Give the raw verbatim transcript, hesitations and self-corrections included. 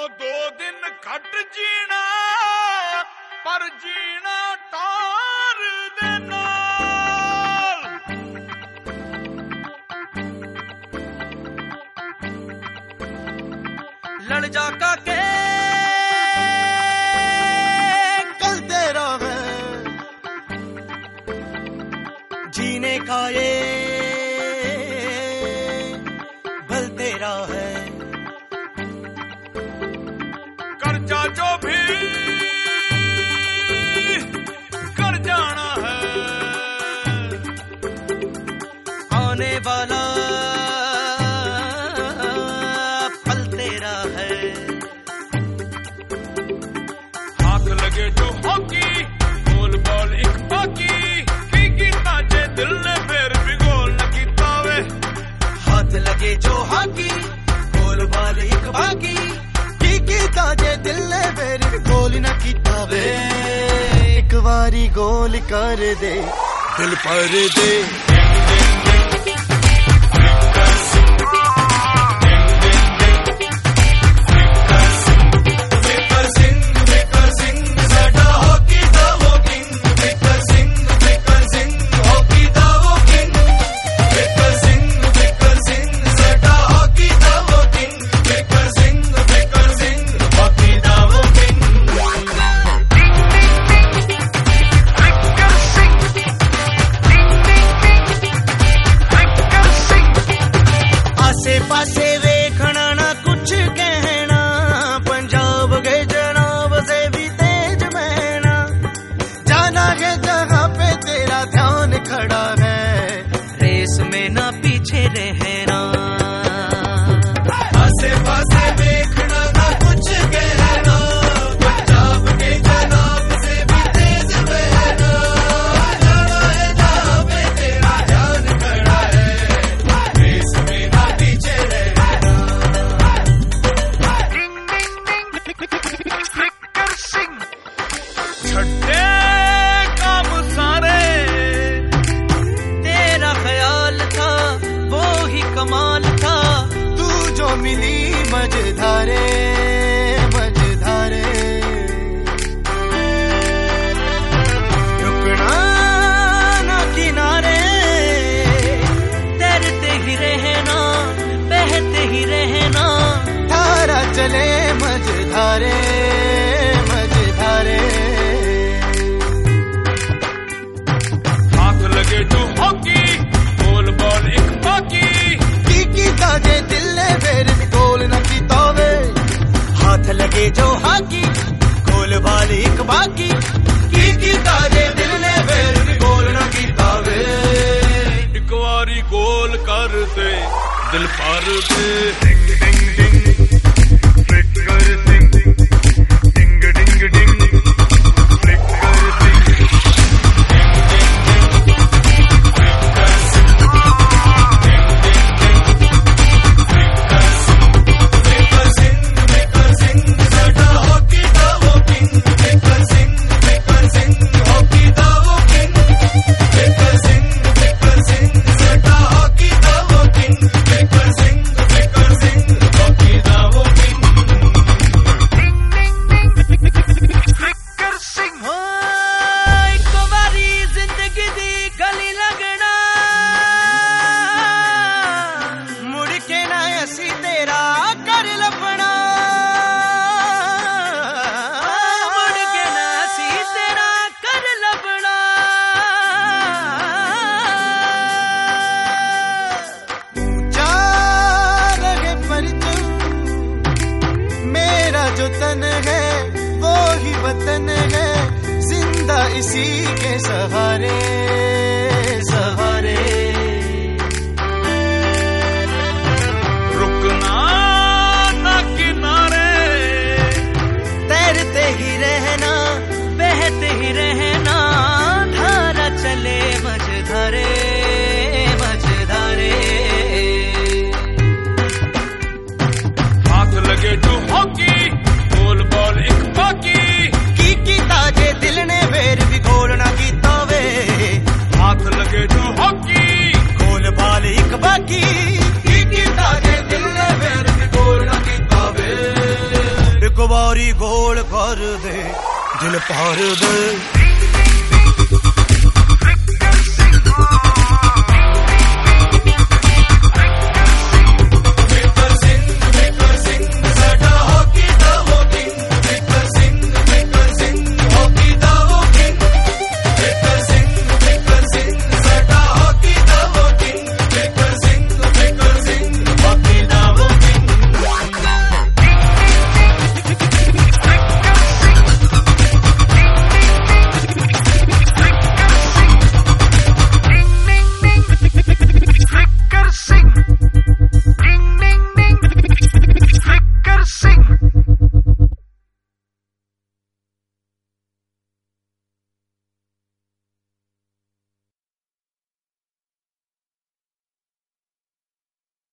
दो दिन घट जीना पर जीना तार देना। लड़ जा का के कल तेरा है जीने का ये भल तेरा है। कर्जा जो भी कर जाना है आने वाला फल तेरा है। हाथ लगे जो हॉकी गोल बॉल एक बाकी की कीता जे दिल ने फिर भी गोल न कीता वे। हाथ लगे जो हॉकी गोल बॉल एक बाकी की कीता जे दिल ने फिर भी गोल न कीता वे। एक बारी गोल कर दे दिल पर दे। पासे वेखना ना कुछ कहना पंजाब गए जनाब से भी तेज बहना। जाना है जहाँ पे तेरा ध्यान खड़ा है रेस में ना पीछे रहना। आसे पासे वेखना ना कुछ कहना पंजाब के जनाब से भी तेज बहना। जाना है जहाँ पे तेरा ध्यान खड़ा है रेस में ना पीछे छड्डे काम सारे तेरा ख्याल था वो ही कमाल था। तू जो मिली मझधारे मझधारे रुकना ना किनारे तैरते ही रहना बहते ही रहना। धारा चले मझधारे मझधारे। हाथ लगे जो हॉकी गोल बॉल एक बाकी की कीता जे दिल ने फिर भी गोल न कीता वे। हाथ लगे जो हॉकी गोल बॉल एक बाकी की कीता जे दिल ने फिर भी गोल न कीता वे। एक बारी गोल कर दे दिल पर दे। डिंग डिंग डिंग फ्लिकर सिंग डिंग डिंग डिंग फ्लिकर सिंग। जो तन है वो ही वतन है जिंदा इसी के सहारे सहारे। रुकना ना किनारे तैरते ही रहना बहते ही रहना। धारा चले मझधारे मझधारे। हाथ लगे जो हॉकी गोल बॉल एक बाकी की कीता जे दिल ने फिर भी गोल ना कीता वे। पार दे, दिल पार दे।